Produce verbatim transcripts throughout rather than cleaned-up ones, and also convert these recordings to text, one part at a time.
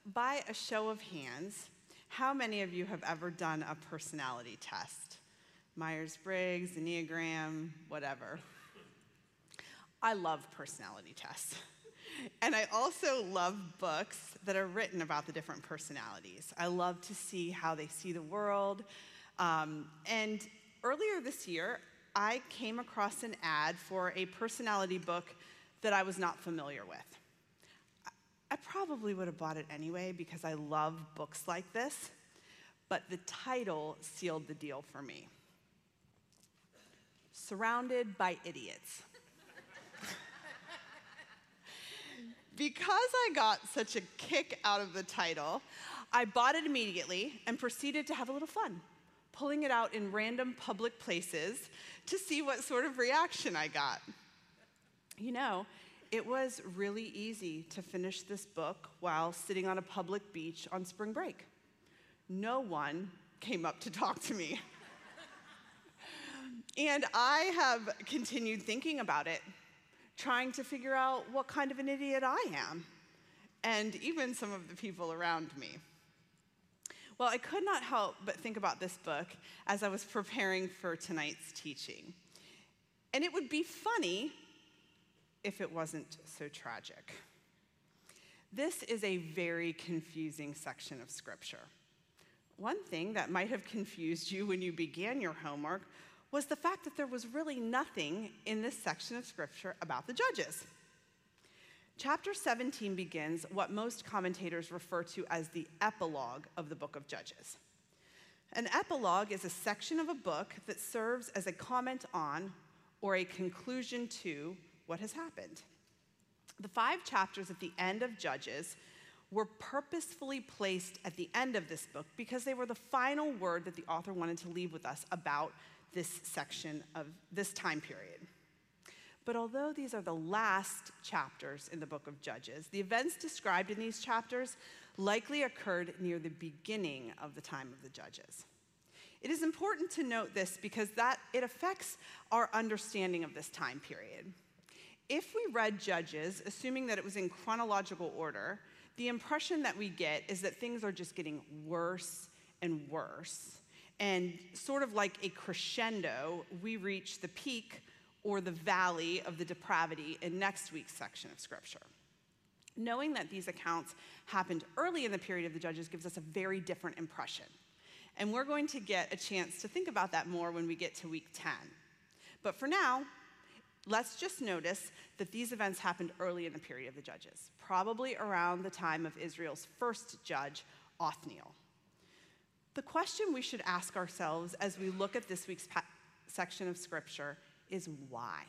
by a show of hands, how many of you have ever done a personality test? Myers-Briggs, Enneagram, whatever. I love personality tests. And I also love books that are written about the different personalities. I love to see how they see the world. Um, and earlier this year, I came across an ad for a personality book that I was not familiar with. I probably would have bought it anyway because I love books like this, but the title sealed the deal for me. Surrounded by Idiots. Because I got such a kick out of the title, I bought it immediately and proceeded to have a little fun, pulling it out in random public places to see what sort of reaction I got. You know, it was really easy to finish this book while sitting on a public beach on spring break. No one came up to talk to me. And I have continued thinking about it, trying to figure out what kind of an idiot I am, and even some of the people around me. Well, I could not help but think about this book as I was preparing for tonight's teaching. And it would be funny if it wasn't so tragic. This is a very confusing section of Scripture. One thing that might have confused you when you began your homework was the fact that there was really nothing in this section of Scripture about the judges. Chapter seventeen begins what most commentators refer to as the epilogue of the book of Judges. An epilogue is a section of a book that serves as a comment on or a conclusion to what has happened. The five chapters at the end of Judges were purposefully placed at the end of this book because they were the final word that the author wanted to leave with us about this section of this time period. But although these are the last chapters in the book of Judges, the events described in these chapters likely occurred near the beginning of the time of the Judges. It is important to note this because that it affects our understanding of this time period. If we read Judges, assuming that it was in chronological order, the impression that we get is that things are just getting worse and worse. And sort of like a crescendo, we reach the peak or the valley of the depravity in next week's section of Scripture. Knowing that these accounts happened early in the period of the Judges gives us a very different impression. And we're going to get a chance to think about that more when we get to week ten. But for now, let's just notice that these events happened early in the period of the Judges, probably around the time of Israel's first judge, Othniel. The question we should ask ourselves as we look at this week's pa- section of Scripture is why?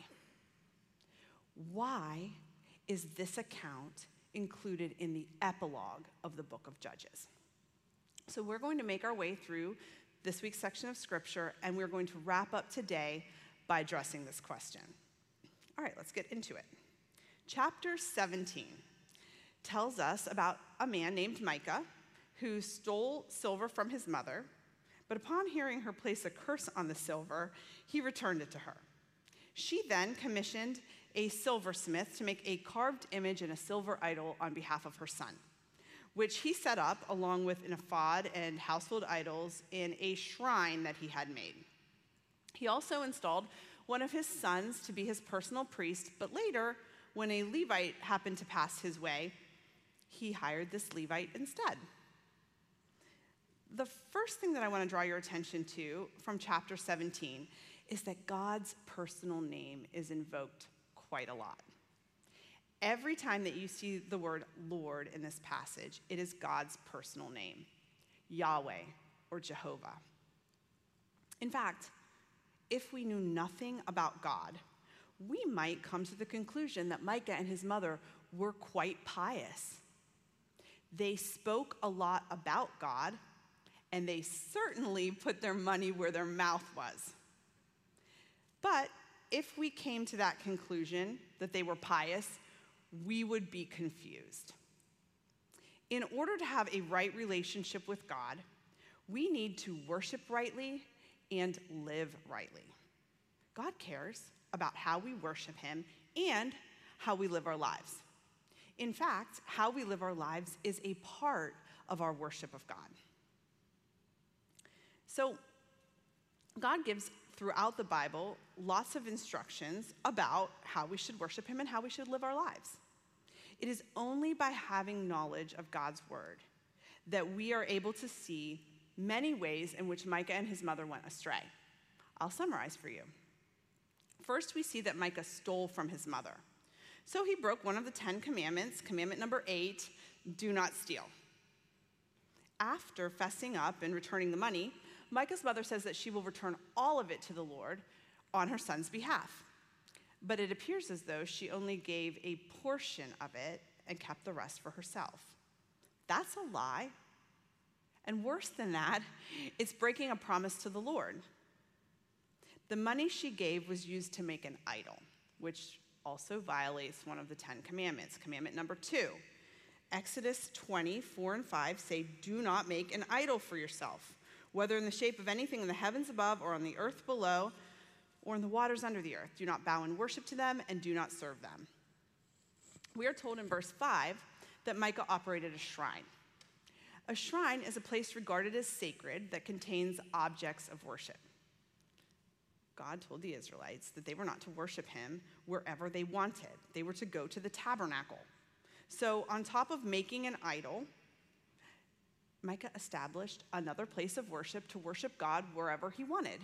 Why is this account included in the epilogue of the book of Judges? So we're going to make our way through this week's section of Scripture, and we're going to wrap up today by addressing this question. All right, let's get into it. Chapter seventeen tells us about a man named Micah who stole silver from his mother, but upon hearing her place a curse on the silver, he returned it to her. She then commissioned a silversmith to make a carved image and a silver idol on behalf of her son, which he set up along with an ephod and household idols in a shrine that he had made. He also installed one of his sons to be his personal priest, but later, when a Levite happened to pass his way, he hired this Levite instead. The first thing that I want to draw your attention to from chapter seventeen is that God's personal name is invoked quite a lot. Every time that you see the word Lord in this passage, it is God's personal name, Yahweh or Jehovah. In fact, if we knew nothing about God, we might come to the conclusion that Micah and his mother were quite pious. They spoke a lot about God, and they certainly put their money where their mouth was. But if we came to that conclusion, that they were pious, we would be confused. In order to have a right relationship with God, we need to worship rightly and live rightly. God cares about how we worship him and how we live our lives. In fact, how we live our lives is a part of our worship of God. So, God gives throughout the Bible lots of instructions about how we should worship him and how we should live our lives. It is only by having knowledge of God's word that we are able to see many ways in which Micah and his mother went astray. I'll summarize for you. First, we see that Micah stole from his mother. So he broke one of the Ten Commandments, commandment number eight, do not steal. After fessing up and returning the money, Micah's mother says that she will return all of it to the Lord on her son's behalf. But it appears as though she only gave a portion of it and kept the rest for herself. That's a lie. And worse than that, it's breaking a promise to the Lord. The money she gave was used to make an idol, which also violates one of the Ten Commandments. Commandment number two, Exodus twenty, four and five say, do not make an idol for yourself, whether in the shape of anything in the heavens above or on the earth below or in the waters under the earth. Do not bow and worship to them and do not serve them. We are told in verse five that Micah operated a shrine. A shrine is a place regarded as sacred that contains objects of worship. God told the Israelites that they were not to worship him wherever they wanted. They were to go to the tabernacle. So on top of making an idol, Micah established another place of worship to worship God wherever he wanted.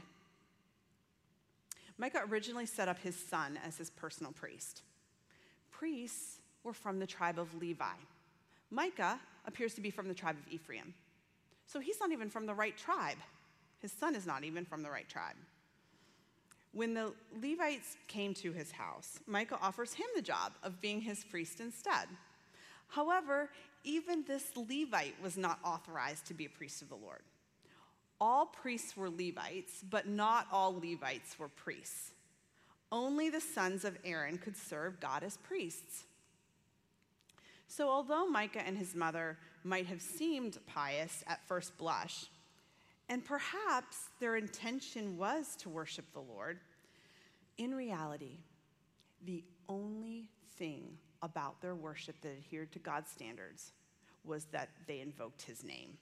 Micah originally set up his son as his personal priest. Priests were from the tribe of Levi. Micah appears to be from the tribe of Ephraim. So he's not even from the right tribe. His son is not even from the right tribe. When the Levites came to his house, Micah offers him the job of being his priest instead. However, even this Levite was not authorized to be a priest of the Lord. All priests were Levites, but not all Levites were priests. Only the sons of Aaron could serve God as priests. So although Micah and his mother might have seemed pious at first blush, and perhaps their intention was to worship the Lord, in reality, the only thing about their worship that adhered to God's standards was that they invoked his name.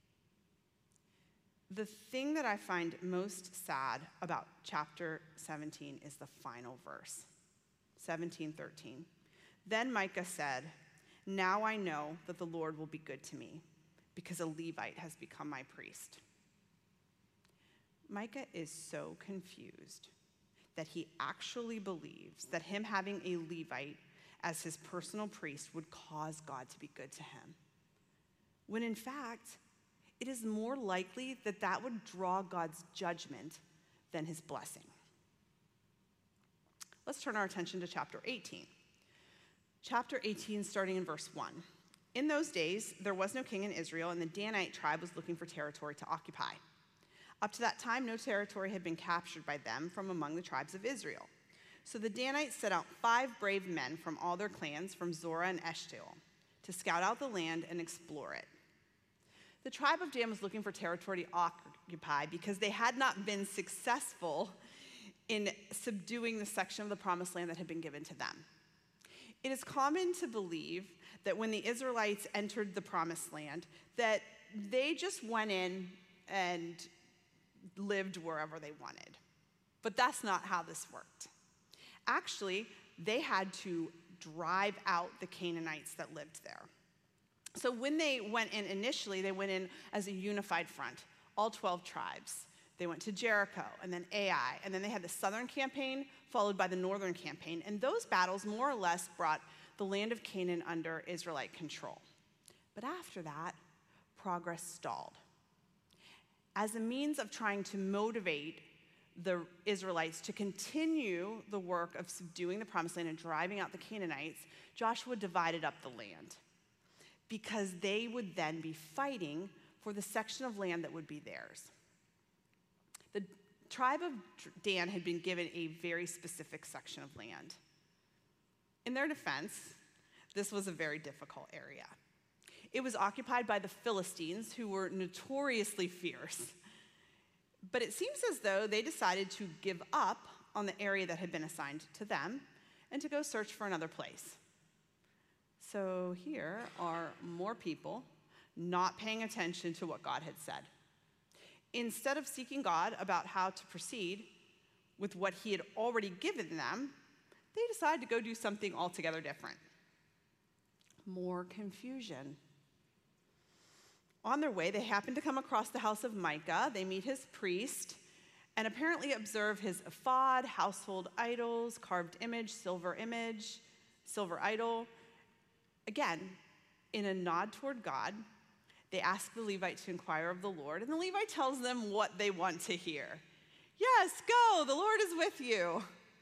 The thing that I find most sad about chapter seventeen is the final verse, seventeen thirteen. Then Micah said, now I know that the Lord will be good to me because a Levite has become my priest. Micah is so confused that he actually believes that him having a Levite as his personal priest would cause God to be good to him, when in fact, it is more likely that that would draw God's judgment than his blessing. Let's turn our attention to chapter eighteen. Chapter eighteen, starting in verse one. In those days, there was no king in Israel, and the Danite tribe was looking for territory to occupy. Up to that time, no territory had been captured by them from among the tribes of Israel. So the Danites set out five brave men from all their clans, from Zorah and Eshtaol, to scout out the land and explore it. The tribe of Dan was looking for territory to occupy because they had not been successful in subduing the section of the promised land that had been given to them. It is common to believe that when the Israelites entered the promised land, that they just went in and lived wherever they wanted. But that's not how this worked. Actually, they had to drive out the Canaanites that lived there. So when they went in initially, they went in as a unified front, all twelve tribes. They went to Jericho, and then Ai, and then they had the southern campaign, followed by the northern campaign. And those battles more or less brought the land of Canaan under Israelite control. But after that, progress stalled. As a means of trying to motivate the Israelites to continue the work of subduing the promised land and driving out the Canaanites, Joshua divided up the land, because they would then be fighting for the section of land that would be theirs. The tribe of Dan had been given a very specific section of land. In their defense, this was a very difficult area. It was occupied by the Philistines, who were notoriously fierce. But it seems as though they decided to give up on the area that had been assigned to them and to go search for another place. So here are more people not paying attention to what God had said. Instead of seeking God about how to proceed with what he had already given them, they decide to go do something altogether different. More confusion. On their way, they happen to come across the house of Micah. They meet his priest and apparently observe his ephod, household idols, carved image, silver image, silver idol. Again, in a nod toward God, they ask the Levite to inquire of the Lord, and the Levite tells them what they want to hear. Yes, go, the Lord is with you.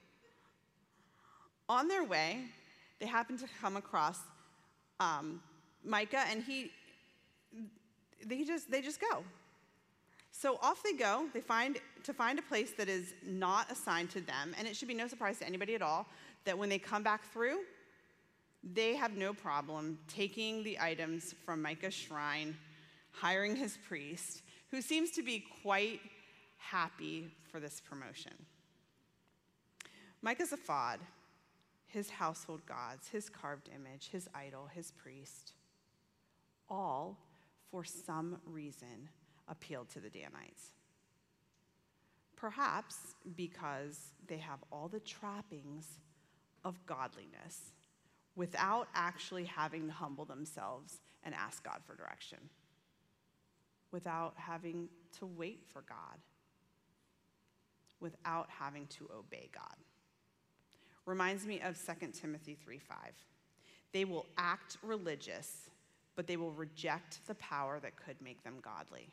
On their way, they happen to come across um, Micah, and he, they just, they just go. So off they go. They find to find a place that is not assigned to them, and it should be no surprise to anybody at all that when they come back through, they have no problem taking the items from Micah's shrine, hiring his priest, who seems to be quite happy for this promotion. Micah's ephod, his household gods, his carved image, his idol, his priest, all, for some reason, appealed to the Danites. Perhaps because they have all the trappings of godliness without actually having to humble themselves and ask God for direction, without having to wait for God, without having to obey God. Reminds me of Second Timothy three five. They will act religious, but they will reject the power that could make them godly.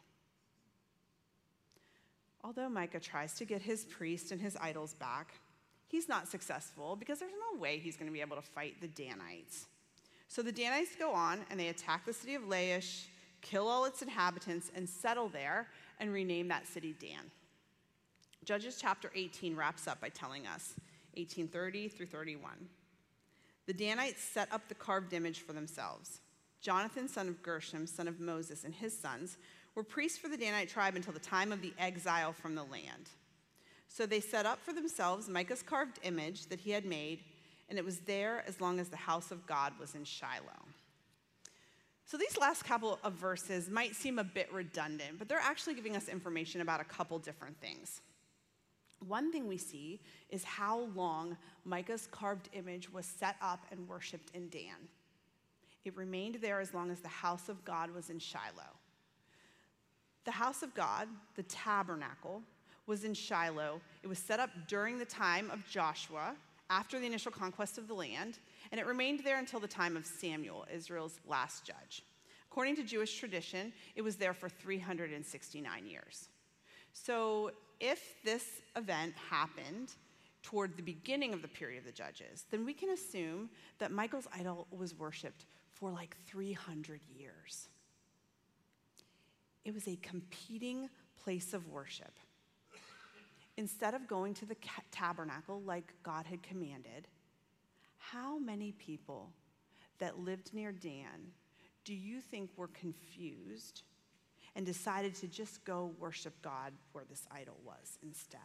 Although Micah tries to get his priest and his idols back, he's not successful because there's no way he's going to be able to fight the Danites. So the Danites go on and they attack the city of Laish, kill all its inhabitants, and settle there and rename that city Dan. Judges chapter eighteen wraps up by telling us, eighteen thirty through thirty-one. The Danites set up the carved image for themselves. Jonathan, son of Gershom, son of Moses, and his sons were priests for the Danite tribe until the time of the exile from the land. So they set up for themselves Micah's carved image that he had made, and it was there as long as the house of God was in Shiloh. So these last couple of verses might seem a bit redundant, but they're actually giving us information about a couple different things. One thing we see is how long Micah's carved image was set up and worshiped in Dan. It remained there as long as the house of God was in Shiloh. The house of God, the tabernacle, was in Shiloh. It was set up during the time of Joshua, after the initial conquest of the land, and it remained there until the time of Samuel, Israel's last judge. According to Jewish tradition, it was there for three hundred sixty-nine years. So if this event happened toward the beginning of the period of the judges, then we can assume that Michael's idol was worshipped for like three hundred years. It was a competing place of worship. Instead of going to the tabernacle like God had commanded, how many people that lived near Dan do you think were confused and decided to just go worship God where this idol was instead?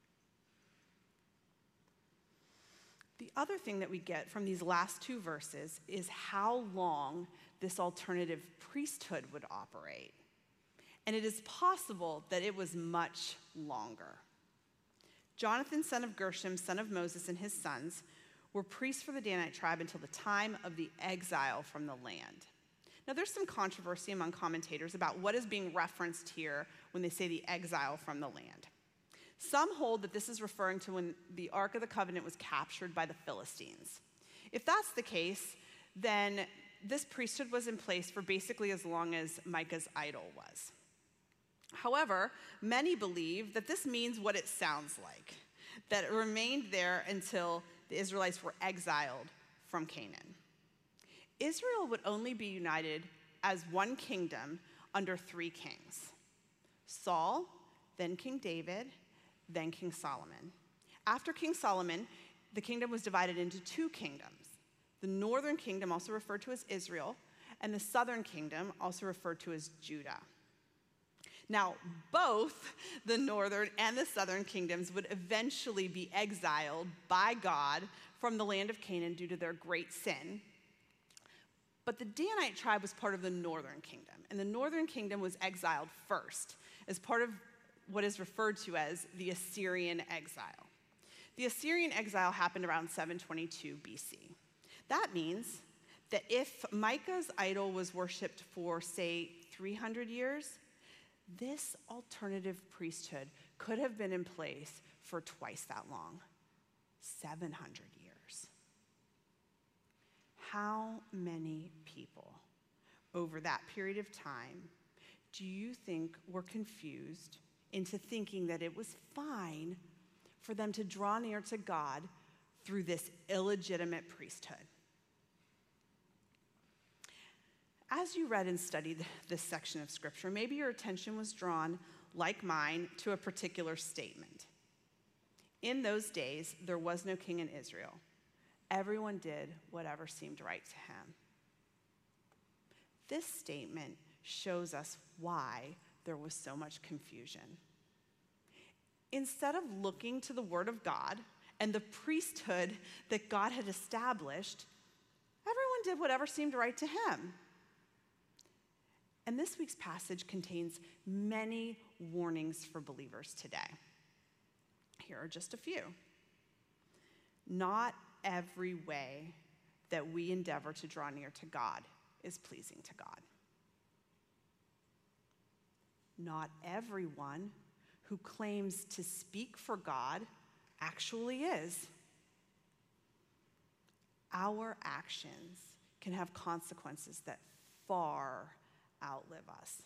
The other thing that we get from these last two verses is how long this alternative priesthood would operate. And it is possible that it was much longer. Jonathan, son of Gershom, son of Moses, and his sons were priests for the Danite tribe until the time of the exile from the land. Now, there's some controversy among commentators about what is being referenced here when they say the exile from the land. Some hold that this is referring to when the Ark of the Covenant was captured by the Philistines. If that's the case, then this priesthood was in place for basically as long as Micah's idol was. However, many believe that this means what it sounds like, that it remained there until the Israelites were exiled from Canaan. Israel would only be united as one kingdom under three kings: Saul, then King David, then King Solomon. After King Solomon, the kingdom was divided into two kingdoms. The northern kingdom, also referred to as Israel, and the southern kingdom, also referred to as Judah. Now, both the northern and the southern kingdoms would eventually be exiled by God from the land of Canaan due to their great sin. But the Danite tribe was part of the northern kingdom, and the northern kingdom was exiled first as part of what is referred to as the Assyrian exile. The Assyrian exile happened around seven twenty-two B C. That means that if Micah's idol was worshipped for, say, three hundred years, this alternative priesthood could have been in place for twice that long, seven hundred years. How many people over that period of time do you think were confused into thinking that it was fine for them to draw near to God through this illegitimate priesthood? As you read and studied this section of scripture, maybe your attention was drawn, like mine, to a particular statement. In those days, there was no king in Israel. Everyone did whatever seemed right to him. This statement shows us why there was so much confusion. Instead of looking to the Word of God and the priesthood that God had established, everyone did whatever seemed right to him. And this week's passage contains many warnings for believers today. Here are just a few. Not every way that we endeavor to draw near to God is pleasing to God. Not everyone who claims to speak for God actually is. Our actions can have consequences that far outlive us.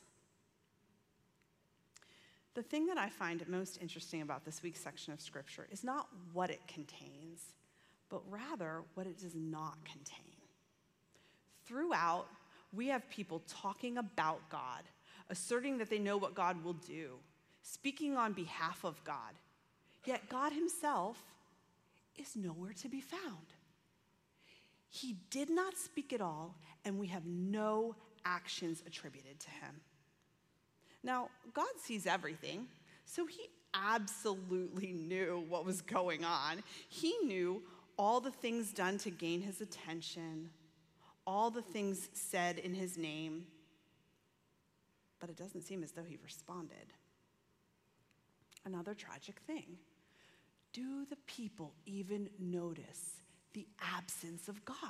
The thing that I find most interesting about this week's section of scripture is not what it contains, but rather what it does not contain. Throughout, we have people talking about God, asserting that they know what God will do, speaking on behalf of God, yet God himself is nowhere to be found. He did not speak at all, and we have no actions attributed to him. Now, God sees everything, so he absolutely knew what was going on. He knew all the things done to gain his attention, all the things said in his name, but it doesn't seem as though he responded. Another tragic thing. Do the people even notice the absence of God?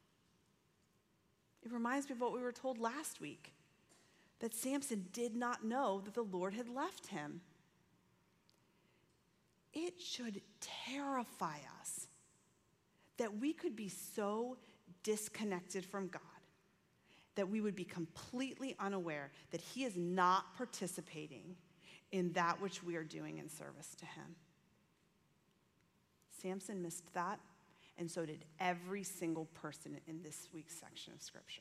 It reminds me of what we were told last week, that Samson did not know that the Lord had left him. It should terrify us that we could be so disconnected from God that we would be completely unaware that he is not participating in that which we are doing in service to him. Samson missed that, and so did every single person in this week's section of scripture.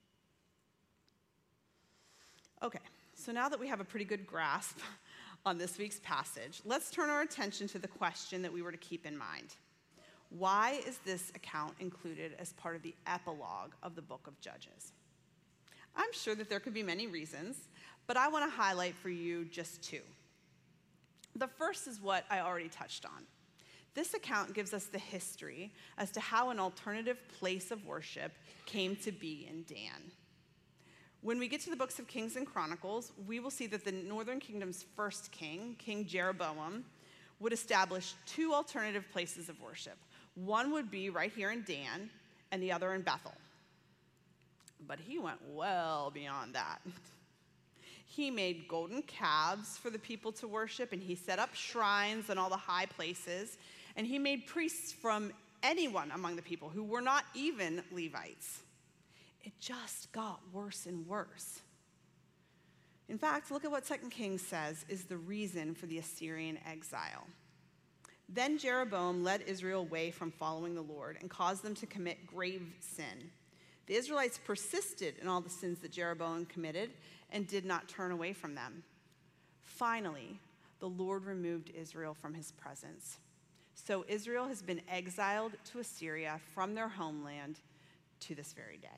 Okay, so now that we have a pretty good grasp on this week's passage, let's turn our attention to the question that we were to keep in mind. Why is this account included as part of the epilogue of the book of Judges? I'm sure that there could be many reasons, but I want to highlight for you just two. The first is what I already touched on. This account gives us the history as to how an alternative place of worship came to be in Dan. When we get to the books of Kings and Chronicles, we will see that the northern kingdom's first king, King Jeroboam, would establish two alternative places of worship. One would be right here in Dan, and the other in Bethel. But he went well beyond that. He made golden calves for the people to worship, and he set up shrines in all the high places, and he made priests from anyone among the people who were not even Levites. It just got worse and worse. In fact, look at what Second Kings says is the reason for the Assyrian exile. Then Jeroboam led Israel away from following the Lord and caused them to commit grave sin. The Israelites persisted in all the sins that Jeroboam committed and did not turn away from them. Finally, the Lord removed Israel from his presence. So Israel has been exiled to Assyria from their homeland to this very day.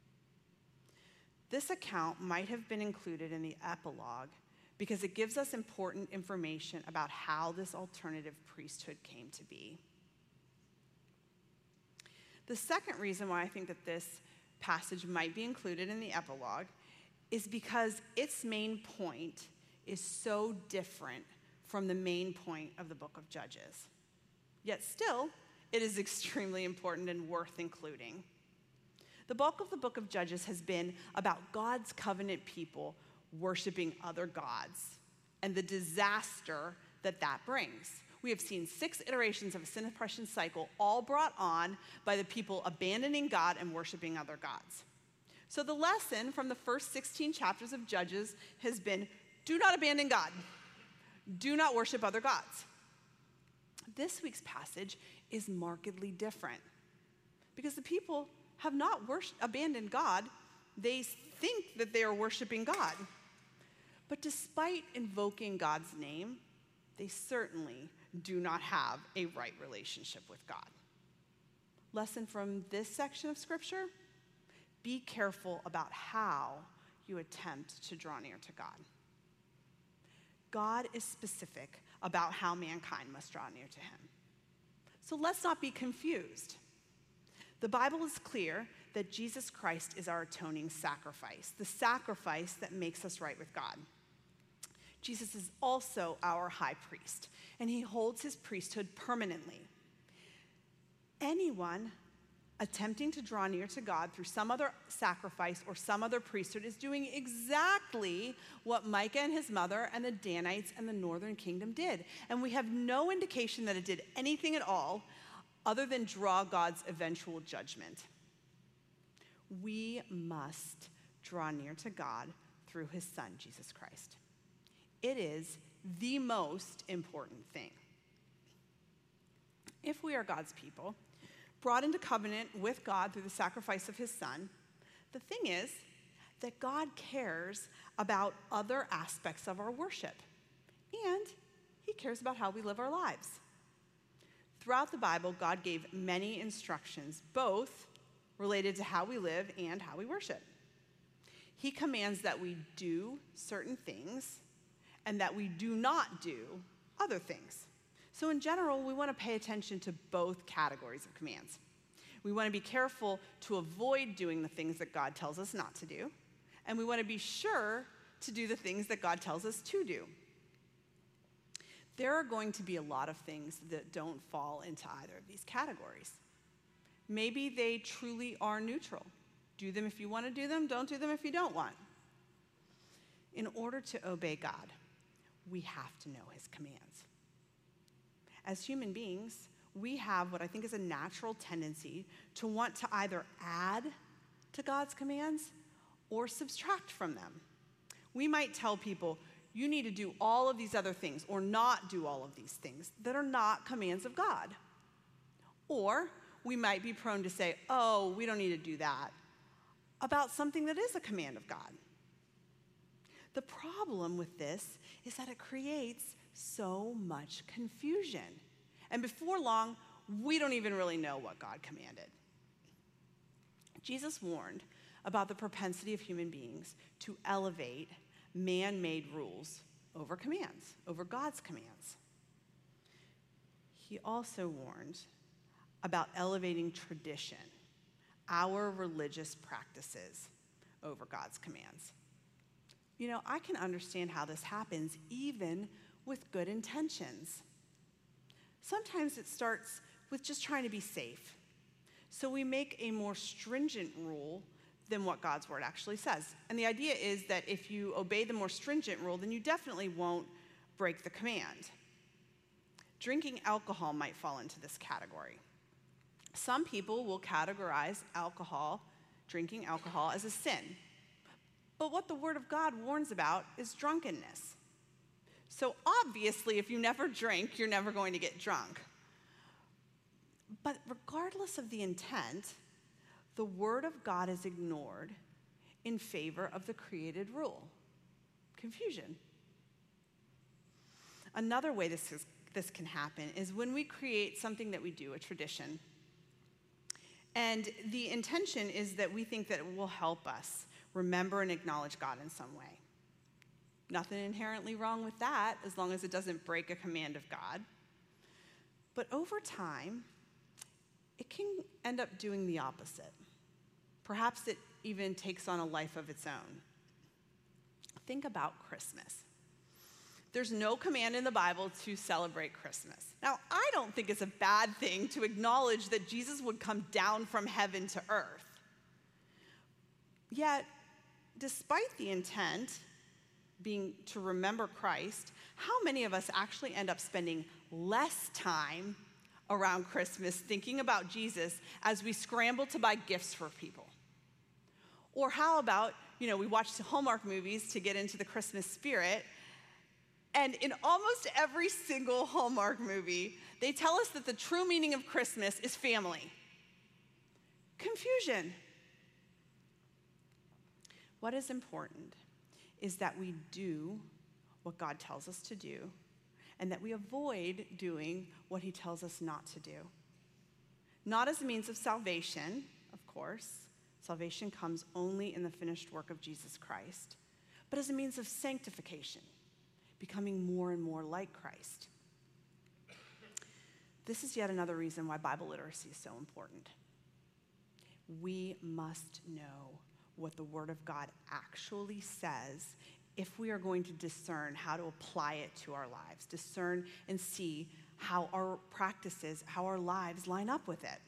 This account might have been included in the epilogue because it gives us important information about how this alternative priesthood came to be. The second reason why I think that this passage might be included in the epilogue is because its main point is so different from the main point of the book of Judges. Yet still, it is extremely important and worth including. The bulk of the book of Judges has been about God's covenant people worshiping other gods and the disaster that that brings. We have seen six iterations of a sin oppression cycle, all brought on by the people abandoning God and worshiping other gods. So the lesson from the first sixteen chapters of Judges has been, do not abandon God. Do not worship other gods. This week's passage is markedly different because the people have not worship, abandoned God. They think that they are worshiping God. But despite invoking God's name, they certainly do not have a right relationship with God. Lesson from this section of Scripture: be careful about how you attempt to draw near to God. God is specific about how mankind must draw near to him. So let's not be confused. The Bible is clear that Jesus Christ is our atoning sacrifice, the sacrifice that makes us right with God. Jesus is also our high priest, and he holds his priesthood permanently. Anyone attempting to draw near to God through some other sacrifice or some other priesthood is doing exactly what Micah and his mother and the Danites and the northern kingdom did. And we have no indication that it did anything at all other than draw God's eventual judgment. We must draw near to God through his Son, Jesus Christ. It is the most important thing. If we are God's people, brought into covenant with God through the sacrifice of his Son, the thing is that God cares about other aspects of our worship, and he cares about how we live our lives. Throughout the Bible, God gave many instructions, both related to how we live and how we worship. He commands that we do certain things and that we do not do other things. So in general, we want to pay attention to both categories of commands. We want to be careful to avoid doing the things that God tells us not to do, and we want to be sure to do the things that God tells us to do. There are going to be a lot of things that don't fall into either of these categories. Maybe they truly are neutral. Do them if you want to do them, don't do them if you don't want. In order to obey God, we have to know his commands. As human beings, we have what I think is a natural tendency to want to either add to God's commands or subtract from them. We might tell people, you need to do all of these other things or not do all of these things that are not commands of God. Or we might be prone to say, oh, we don't need to do that about something that is a command of God. The problem with this is that it creates so much confusion. And before long, we don't even really know what God commanded. Jesus warned about the propensity of human beings to elevate man-made rules over commands, over God's commands. He also warned about elevating tradition, our religious practices, over God's commands. You know, I can understand how this happens even with good intentions. Sometimes it starts with just trying to be safe. So we make a more stringent rule than what God's word actually says. And the idea is that if you obey the more stringent rule, then you definitely won't break the command. Drinking alcohol might fall into this category. Some people will categorize alcohol, drinking alcohol, as a sin. But what the Word of God warns about is drunkenness. So obviously, if you never drink, you're never going to get drunk. But regardless of the intent, the Word of God is ignored in favor of the created rule. Confusion. Another way this, is, this can happen is when we create something that we do, a tradition. And the intention is that we think that it will help us remember and acknowledge God in some way. Nothing inherently wrong with that, as long as it doesn't break a command of God. But over time, it can end up doing the opposite. Perhaps it even takes on a life of its own. Think about Christmas. There's no command in the Bible to celebrate Christmas. Now, I don't think it's a bad thing to acknowledge that Jesus would come down from heaven to earth. Yet, despite the intent being to remember Christ, how many of us actually end up spending less time around Christmas thinking about Jesus as we scramble to buy gifts for people? Or how about, you know, we watch the Hallmark movies to get into the Christmas spirit, and in almost every single Hallmark movie, they tell us that the true meaning of Christmas is family. Confusion. What is important is that we do what God tells us to do, and that we avoid doing what he tells us not to do. Not as a means of salvation, of course. Salvation comes only in the finished work of Jesus Christ, but as a means of sanctification, becoming more and more like Christ. This is yet another reason why Bible literacy is so important. We must know what the Word of God actually says if we are going to discern how to apply it to our lives, discern and see how our practices, how our lives line up with it.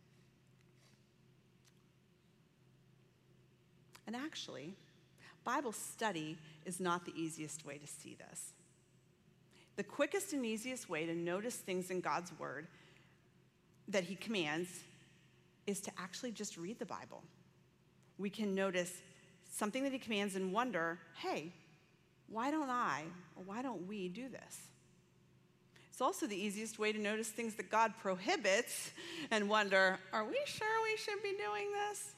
And actually, Bible study is not the easiest way to see this. The quickest and easiest way to notice things in God's Word that he commands is to actually just read the Bible. We can notice something that he commands and wonder, hey, why don't I, or why don't we do this? It's also the easiest way to notice things that God prohibits and wonder, are we sure we should be doing this?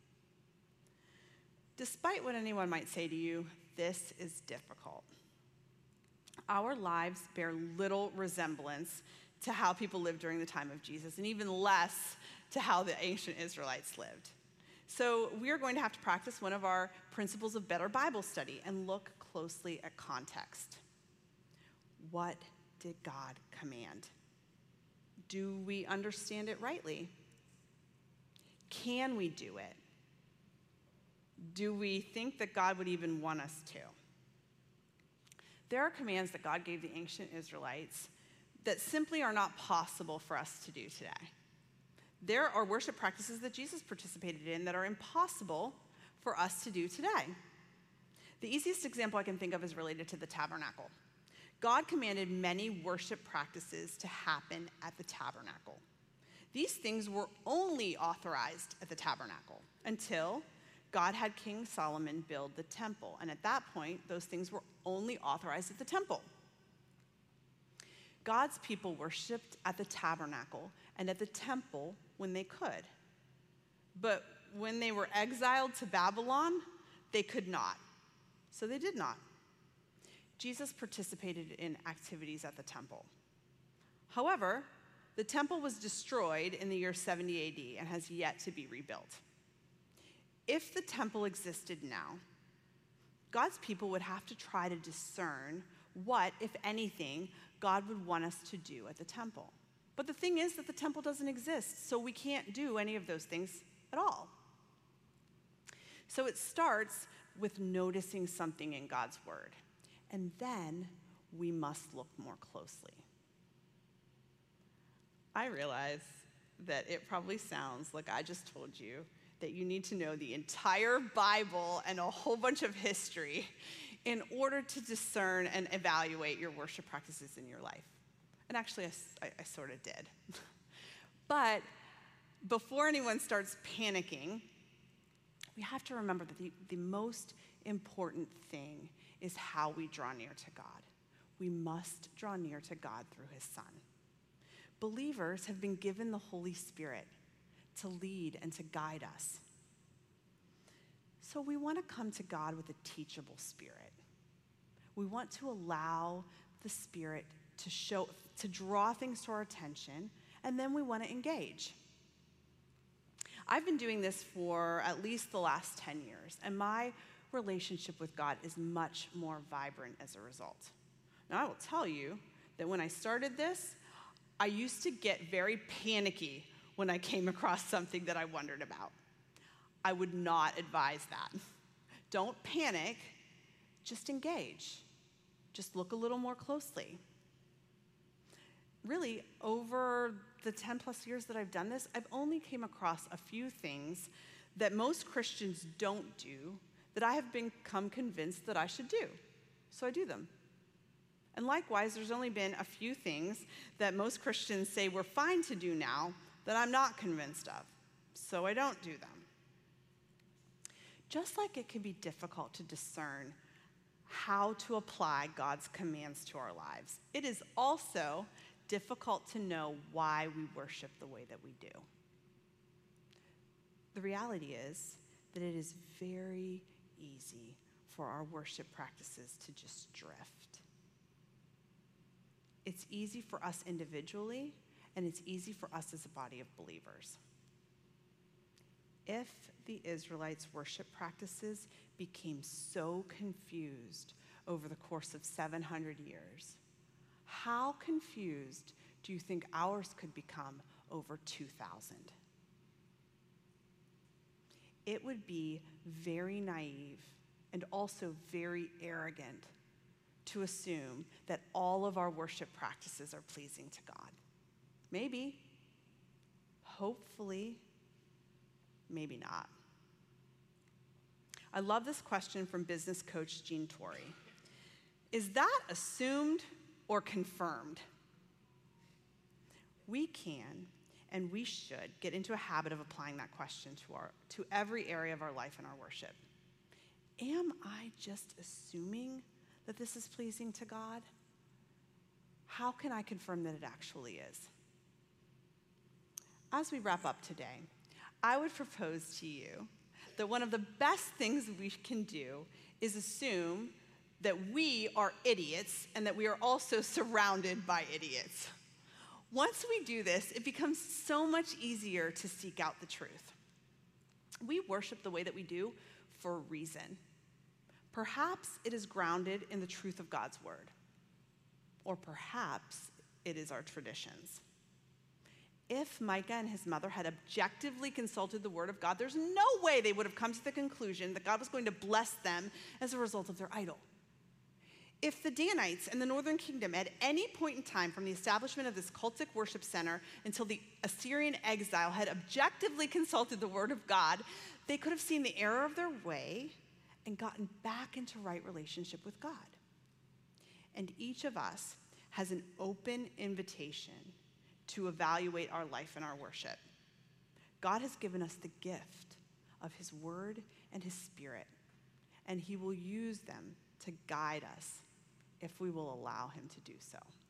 Despite what anyone might say to you, this is difficult. Our lives bear little resemblance to how people lived during the time of Jesus, and even less to how the ancient Israelites lived. So we are going to have to practice one of our principles of better Bible study and look closely at context. What did God command? Do we understand it rightly? Can we do it? Do we think that God would even want us to? There are commands that God gave the ancient Israelites that simply are not possible for us to do today. There are worship practices that Jesus participated in that are impossible for us to do today. The easiest example I can think of is related to the tabernacle. God commanded many worship practices to happen at the tabernacle. These things were only authorized at the tabernacle until God had King Solomon build the temple. And at that point, those things were only authorized at the temple. God's people worshiped at the tabernacle and at the temple when they could. But when they were exiled to Babylon, they could not. So they did not. Jesus participated in activities at the temple. However, the temple was destroyed in the year seventy A D and has yet to be rebuilt. If the temple existed now, God's people would have to try to discern what, if anything, God would want us to do at the temple. But the thing is that the temple doesn't exist, so we can't do any of those things at all. So it starts with noticing something in God's Word, and then we must look more closely. I realize that it probably sounds like I just told you that you need to know the entire Bible and a whole bunch of history in order to discern and evaluate your worship practices in your life. And actually, I, I, I sort of did. But before anyone starts panicking, we have to remember that the, the most important thing is how we draw near to God. We must draw near to God through his Son. Believers have been given the Holy Spirit to lead and to guide us. So we want to come to God with a teachable spirit. We want to allow the Spirit to show, to draw things to our attention, and then we want to engage. I've been doing this for at least the last ten years, and my relationship with God is much more vibrant as a result. Now, I will tell you that when I started this, I used to get very panicky when I came across something that I wondered about. I would not advise that. Don't panic, just engage. Just look a little more closely. Really, over the ten plus years that I've done this, I've only came across a few things that most Christians don't do that I have become convinced that I should do. So I do them. And likewise, there's only been a few things that most Christians say we're fine to do now that I'm not convinced of. So I don't do them. Just like it can be difficult to discern how to apply God's commands to our lives, it is also difficult to know why we worship the way that we do. The reality is that it is very easy for our worship practices to just drift. It's easy for us individually, and it's easy for us as a body of believers. If the Israelites' worship practices became so confused over the course of seven hundred years, how confused do you think ours could become over two thousand? It would be very naive and also very arrogant to assume that all of our worship practices are pleasing to God. Maybe, hopefully, maybe not. I love this question from business coach Jean Torrey. Is that assumed or confirmed? We can and we should get into a habit of applying that question to our to every area of our life and our worship. Am I just assuming that this is pleasing to God? How can I confirm that it actually is? As we wrap up today, I would propose to you that one of the best things we can do is assume that we are idiots and that we are also surrounded by idiots. Once we do this, it becomes so much easier to seek out the truth. We worship the way that we do for a reason. Perhaps it is grounded in the truth of God's word, or perhaps it is our traditions. If Micah and his mother had objectively consulted the word of God, there's no way they would have come to the conclusion that God was going to bless them as a result of their idol. If the Danites and the northern kingdom at any point in time from the establishment of this cultic worship center until the Assyrian exile had objectively consulted the word of God, they could have seen the error of their way and gotten back into right relationship with God. And each of us has an open invitation to evaluate our life and our worship. God has given us the gift of his word and his spirit, and he will use them to guide us if we will allow him to do so.